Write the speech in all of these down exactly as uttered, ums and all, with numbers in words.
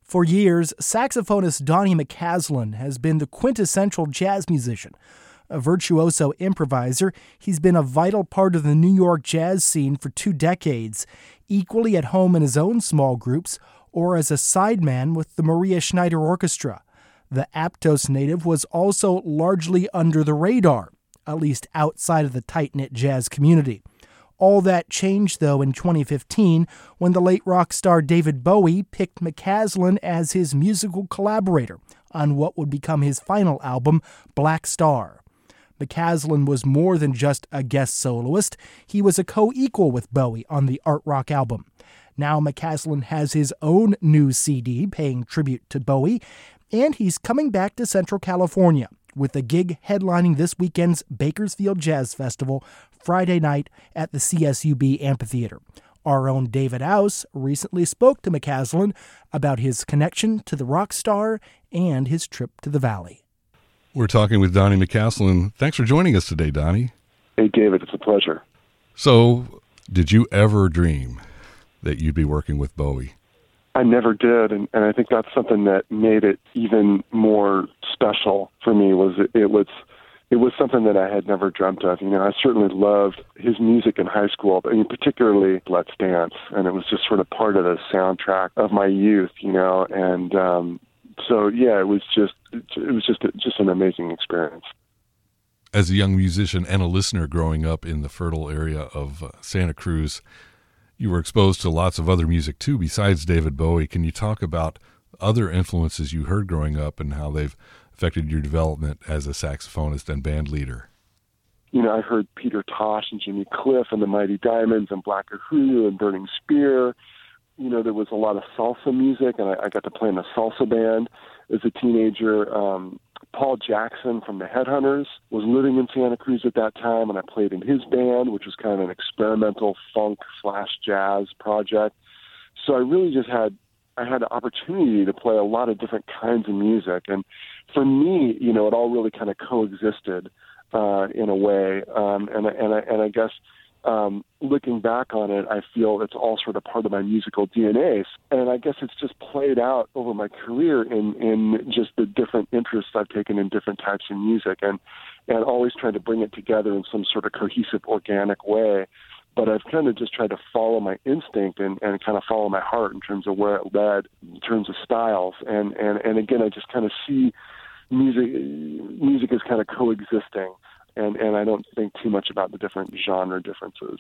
For years, saxophonist Donnie McCaslin has been the quintessential jazz musician. A virtuoso improviser, he's been a vital part of the New York jazz scene for two decades, equally at home in his own small groups or as a sideman with the Maria Schneider Orchestra. The Aptos native was also largely under the radar, at least outside of the tight-knit jazz community. All that changed, though, in twenty fifteen when the late rock star David Bowie picked McCaslin as his musical collaborator on what would become his final album, Black Star. McCaslin was more than just a guest soloist. He was a co-equal with Bowie on the art rock album. Now McCaslin has his own new C D paying tribute to Bowie, and he's coming back to Central California with a gig headlining this weekend's Bakersfield Jazz Festival Friday night at the C S U B Amphitheater. Our own David Ouse recently spoke to McCaslin about his connection to the rock star and his trip to the Valley. We're talking with Donnie McCaslin. Thanks for joining us today, Donnie. Hey, David. It's a pleasure. So, did you ever dream that you'd be working with Bowie? I never did, and, and I think that's something that made it even more special for me. Was it, it was it was something that I had never dreamt of. You know, I certainly loved his music in high school, but I mean, particularly Let's Dance, and it was just sort of part of the soundtrack of my youth. You know, and um, so yeah, it was just it was just a, just an amazing experience. As a young musician and a listener growing up in the fertile area of uh, Santa Cruz, you were exposed to lots of other music, too, besides David Bowie. Can you talk about other influences you heard growing up and how they've affected your development as a saxophonist and band leader? You know, I heard Peter Tosh and Jimmy Cliff and the Mighty Diamonds and Black Uhuru and Burning Spear. You know, there was a lot of salsa music, and I, I got to play in a salsa band as a teenager. Um, Paul Jackson from the Headhunters was living in Santa Cruz at that time, and I played in his band, which was kind of an experimental funk slash jazz project. So I really just had I had the opportunity to play a lot of different kinds of music, and for me, you know, it all really kind of coexisted uh, in a way. Um, and and I, and I guess um, looking back on it, I feel it's all sort of part of my musical D N A. And I guess it's just played out over my career in, in just the different interests I've taken in different types of music, and, and always trying to bring it together in some sort of cohesive, organic way. But I've kind of just tried to follow my instinct and, and kind of follow my heart in terms of where it led, in terms of styles. And, and, and again, I just kind of see music music as kind of coexisting. And, and I don't think too much about the different genre differences.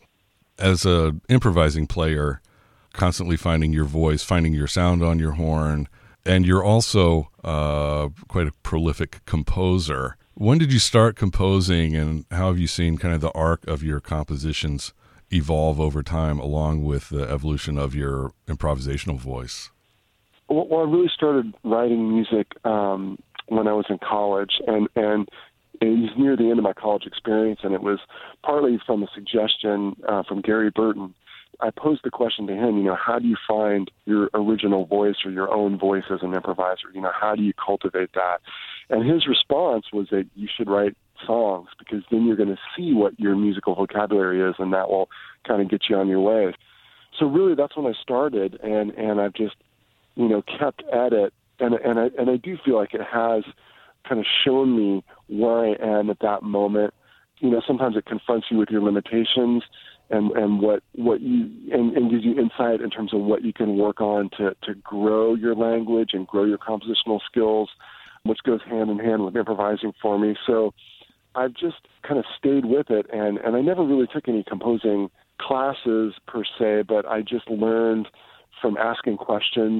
As an improvising player, constantly finding your voice, finding your sound on your horn, and you're also uh, quite a prolific composer. When did you start composing, and how have you seen kind of the arc of your compositions evolve over time along with the evolution of your improvisational voice? Well, well I really started writing music um, when I was in college, and, and it was near the end of my college experience, and it was partly from a suggestion uh, from Gary Burton. I posed the question to him, you know, how do you find your original voice or your own voice as an improviser? You know, how do you cultivate that? And his response was that you should write songs, because then you're going to see what your musical vocabulary is, and that will kind of get you on your way. So really, that's when I started, and, and I've just, you know, kept at it. And, and, I, and I do feel like it has kind of shown me where I am at that moment. You know, sometimes it confronts you with your limitations and, and what, what you, and, and gives you insight in terms of what you can work on to, to grow your language and grow your compositional skills, which goes hand in hand with improvising for me. So I've just kind of stayed with it, and, and I never really took any composing classes per se, but I just learned from asking questions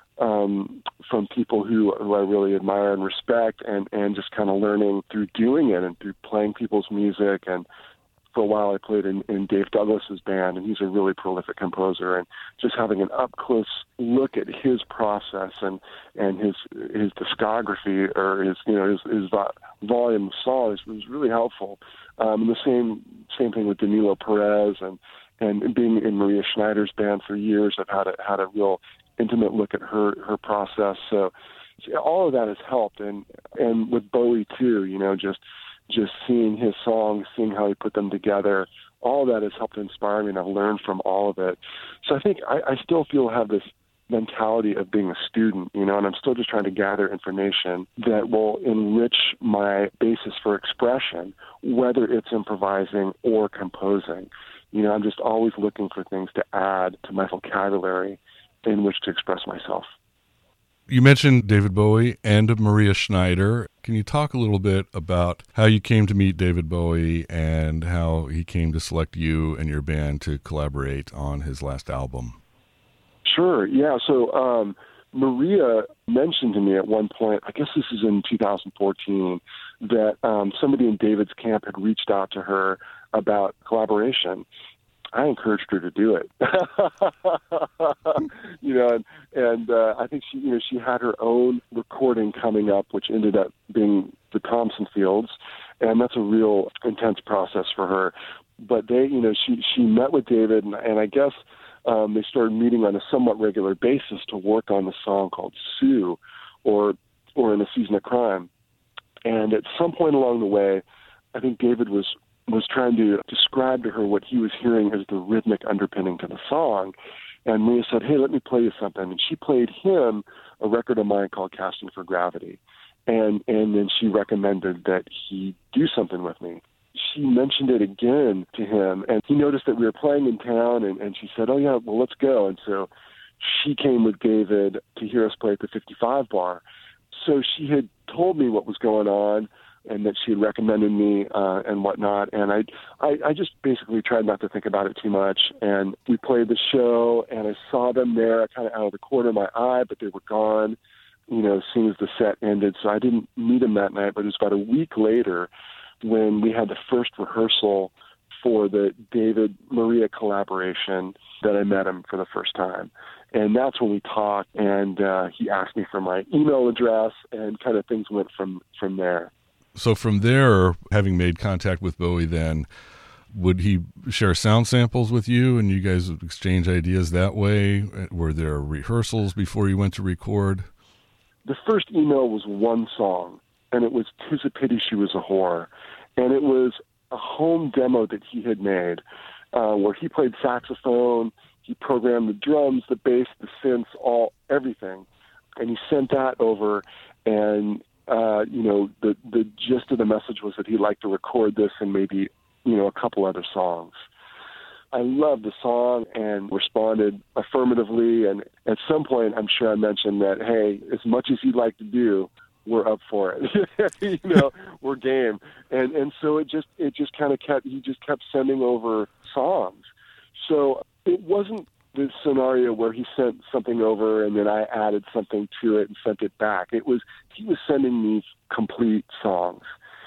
um, from people who, who I really admire and respect, and, and just kind of learning through doing it and through playing people's music. And for a while I played in, in Dave Douglas's band, and he's a really prolific composer, and just having an up-close look at his process and, and his his discography, or his, you know, his, his volume of songs was really helpful. Um, and the same same thing with Danilo Perez, and, and being in Maria Schneider's band for years, I've had a, had a real intimate look at her, her process. So all of that has helped. And, and with Bowie too, you know, just, just seeing his songs, seeing how he put them together, all that has helped inspire me, and I've learned from all of it. So I think I, I still feel I have this mentality of being a student, you know, and I'm still just trying to gather information that will enrich my basis for expression, whether it's improvising or composing. You know, I'm just always looking for things to add to my vocabulary in which to express myself. You mentioned David Bowie and Maria Schneider. Can you talk a little bit about how you came to meet David Bowie and how he came to select you and your band to collaborate on his last album? Sure, yeah. So um, Maria mentioned to me at one point, I guess this is in two thousand fourteen, that um, somebody in David's camp had reached out to her about collaboration. I encouraged her to do it. you know, and, and uh, I think she, you know, she had her own recording coming up, which ended up being the Thompson Fields, and that's a real intense process for her. But they, you know, she she met with David, and, and I guess um, they started meeting on a somewhat regular basis to work on the song called Sue, or or In a Season of Crime. And at some point along the way, I think David was was trying to describe to her what he was hearing as the rhythmic underpinning to the song. And Maria said, hey, let me play you something. And she played him a record of mine called Casting for Gravity. And and then she recommended that he do something with me. She mentioned it again to him, and he noticed that we were playing in town, and, and she said, oh, yeah, well, let's go. And so she came with David to hear us play at the fifty-five bar. So she had told me what was going on, and that she had recommended me uh, and whatnot. And I, I I just basically tried not to think about it too much. And we played the show, and I saw them there kind of out of the corner of my eye, but they were gone, you know, as soon as the set ended. So I didn't meet them that night, but it was about a week later when we had the first rehearsal for the David-Maria collaboration that I met him for the first time. And that's when we talked, and uh, he asked me for my email address, and kind of things went from, from there. So from there, having made contact with Bowie then, would he share sound samples with you and you guys exchange ideas that way? Were there rehearsals before you went to record? The first email was one song, and it was "'Tis a Pity She Was a Whore." And it was a home demo that he had made uh, where he played saxophone, he programmed the drums, the bass, the synths, all, everything. And he sent that over, and Uh, you know, the the gist of the message was that he'd like to record this and maybe, you know, a couple other songs. I loved the song and responded affirmatively. And at some point, I'm sure I mentioned that, hey, as much as you'd like to do, we're up for it. you know, we're game. And and so it just it just kind of kept he just kept sending over songs. So it wasn't the scenario where he sent something over and then I added something to it and sent it back. It was, he was sending me complete songs.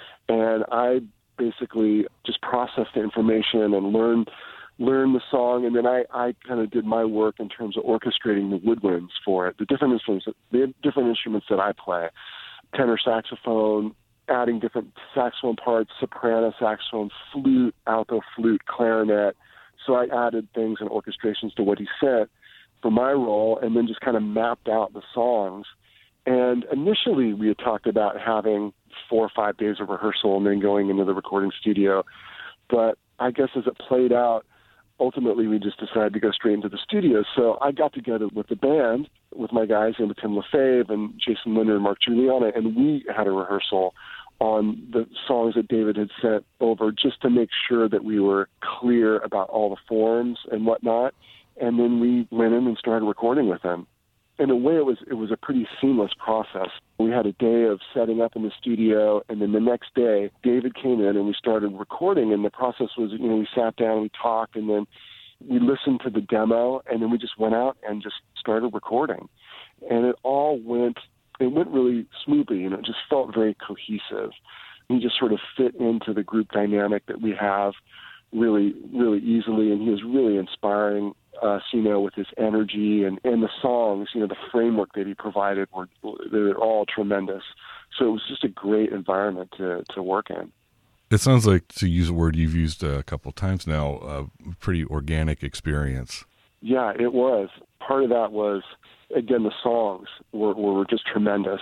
And I basically just processed the information and learned, learned the song. And then I, I kind of did my work in terms of orchestrating the woodwinds for it, the different instruments, the different instruments that I play, tenor saxophone, adding different saxophone parts, soprano saxophone, flute, alto flute, clarinet. So I added things and orchestrations to what he sent for my role, and then just kind of mapped out the songs. And initially we had talked about having four or five days of rehearsal and then going into the recording studio. But I guess as it played out, ultimately we just decided to go straight into the studio. So I got together with the band, with my guys, and with Tim LaFave and Jason Linder and Mark Giuliana, and we had a rehearsal on the songs that David had sent over just to make sure that we were clear about all the forms and whatnot. And then we went in and started recording with him. In a way, it was it was a pretty seamless process. We had a day of setting up in the studio, and then the next day, David came in and we started recording. And the process was, you know, we sat down, we talked, and then we listened to the demo, and then we just went out and just started recording. And it all went It went really smoothly, and it just felt very cohesive. He just sort of fit into the group dynamic that we have really, really easily, and he was really inspiring us, you know, with his energy and, and the songs, you know, the framework that he provided were they're all tremendous. So it was just a great environment to, to work in. It sounds like, to use a word you've used a couple of times now, a pretty organic experience. Yeah, it was. Part of that was, again, the songs were, were just tremendous.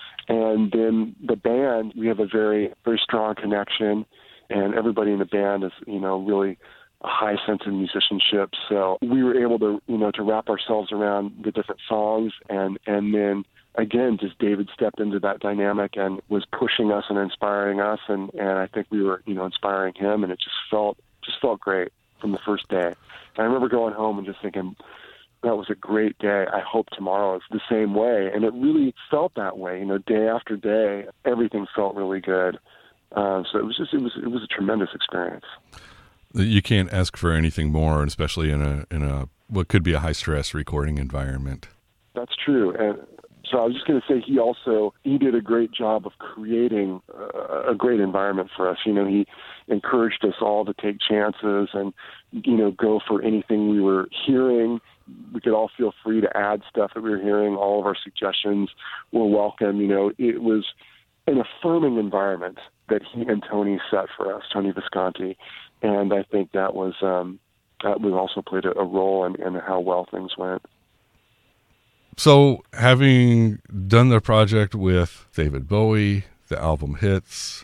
And then the band, we have a very, very strong connection, and everybody in the band is, you know, really a high sense of musicianship. So we were able to, you know, to wrap ourselves around the different songs. And, and then, again, just David stepped into that dynamic and was pushing us and inspiring us. And, and I think we were, you know, inspiring him. And it just felt, just felt great from the first day. And I remember going home and just thinking, that was a great day. I hope tomorrow is the same way. And it really felt that way. You know, day after day, everything felt really good. Uh, so it was just, it was, it was a tremendous experience. You can't ask for anything more, especially in a, in a, what could be a high stress recording environment. That's true. And so I was just going to say, he also, he did a great job of creating a, a great environment for us. You know, he encouraged us all to take chances and, you know, go for anything we were hearing. We could all feel free to add stuff that we were hearing. All of our suggestions were welcome. You know, it was an affirming environment that he and Tony set for us, Tony Visconti. And I think that was, um, that was also played a, a role in, in how well things went. So having done the project with David Bowie, the album hits,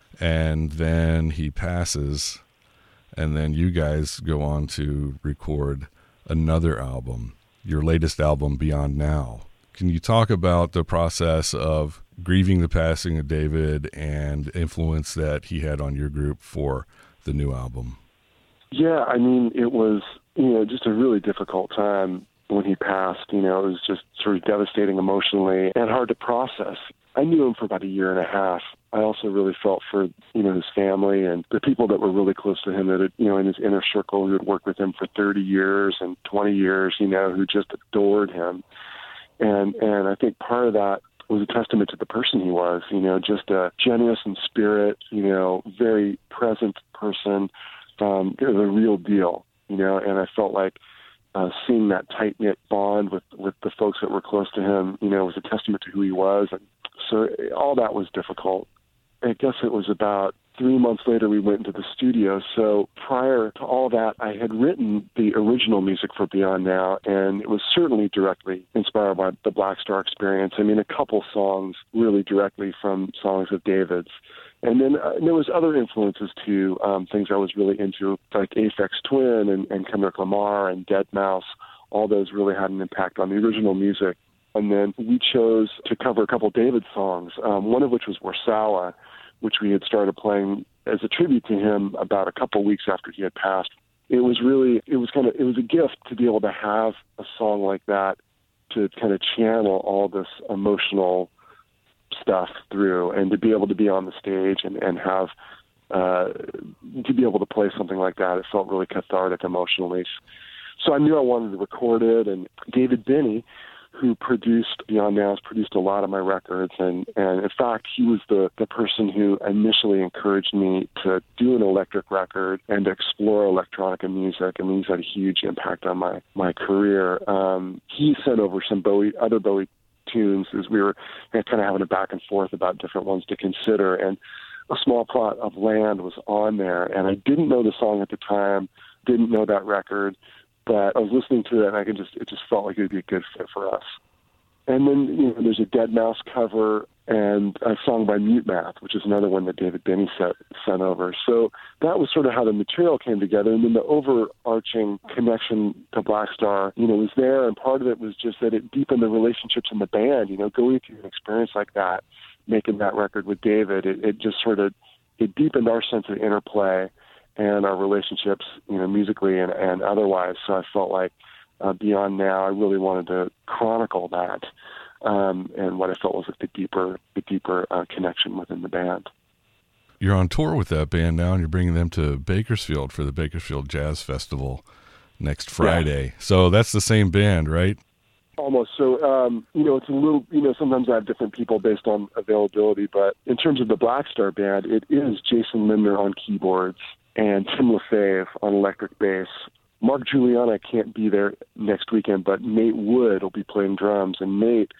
and then he passes, and then you guys go on to record another album, your latest album, Beyond Now. Can you talk about the process of grieving the passing of David and influence that he had on your group for the new album? Yeah, I mean, it was, you know, just a really difficult time when he passed. You know, it was just sort of devastating emotionally and hard to process. I knew him for about a year and a half. I also really felt for, you know, his family and the people that were really close to him that had, you know, in his inner circle who had worked with him for thirty years and twenty years, you know, who just adored him. And, and I think part of that was a testament to the person he was, you know, just a generous in spirit, you know, very present person, um, the real deal, you know, and I felt like uh, seeing that tight-knit bond with, with the folks that were close to him, you know, was a testament to who he was. And so all that was difficult. I guess it was about three months later we went into the studio. So prior to all that, I had written the original music for Beyond Now, and it was certainly directly inspired by the Black Star Experience. I mean, a couple songs really directly from songs of David's. And then uh, there was other influences too, um, things I was really into, like Aphex Twin and, and Kendrick Lamar and deadmau five. All those really had an impact on the original music. And then we chose to cover a couple of David songs, um, one of which was Warsawa, which we had started playing as a tribute to him about a couple of weeks after he had passed. It was really, it was kind of, it was a gift to be able to have a song like that to kind of channel all this emotional stuff through, and to be able to be on the stage and, and have, uh, to be able to play something like that. It felt really cathartic emotionally. So I knew I wanted to record it, and David Binney, who produced Beyond Now, has produced a lot of my records. And, and in fact, he was the, the person who initially encouraged me to do an electric record and to explore electronica music. I mean, he's had a huge impact on my, my career. Um, he sent over some Bowie, other Bowie tunes as we were kind of having a back and forth about different ones to consider. And A Small Plot of Land was on there. And I didn't know the song at the time, didn't know that record. But I was listening to it, and I could just—it just felt like it would be a good fit for us. And then, you know, there's a deadmau five cover and a song by Mute Math, which is another one that David Binney set, sent over. So that was sort of how the material came together. And then the overarching connection to Black Star, you know, was there. And part of it was just that it deepened the relationships in the band. You know, going through an experience like that, making that record with David, it, it just sort of it deepened our sense of interplay and our relationships, you know, musically and, and otherwise. So I felt like uh, Beyond Now, I really wanted to chronicle that, um, and what I felt was like the deeper, the deeper uh, connection within the band. You're on tour with that band now, and you're bringing them to Bakersfield for the Bakersfield Jazz Festival next Friday. Yeah. So that's the same band, right? Almost. So, um, you know, it's a little, you know, sometimes I have different people based on availability, but in terms of the Black Star Band, it is Jason Lindner on keyboards and Tim LaFave on electric bass. Mark Giuliana can't be there next weekend, but Nate Wood will be playing drums. And Nate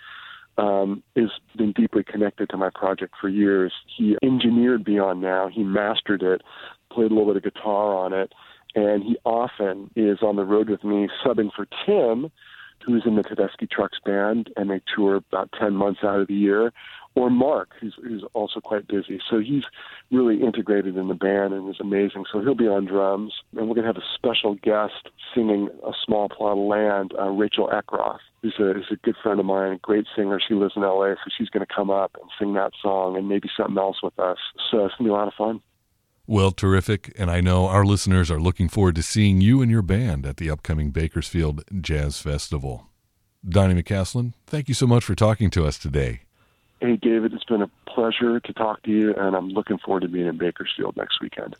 um, has been deeply connected to my project for years. He engineered Beyond Now. He mastered it, played a little bit of guitar on it, and he often is on the road with me subbing for Tim, who's in the Tedeschi Trucks band, and they tour about ten months out of the year, or Mark, who's, who's also quite busy. So he's really integrated in the band and is amazing. So he'll be on drums, and we're going to have a special guest singing A Small Plot of Land, uh, Rachel Eckroth, who's a, who's a good friend of mine, a great singer. She lives in L A, so she's going to come up and sing that song and maybe something else with us. So it's going to be a lot of fun. Well, terrific, and I know our listeners are looking forward to seeing you and your band at the upcoming Bakersfield Jazz Festival. Donnie McCaslin, thank you so much for talking to us today. Hey, David, it's been a pleasure to talk to you, and I'm looking forward to being in Bakersfield next weekend.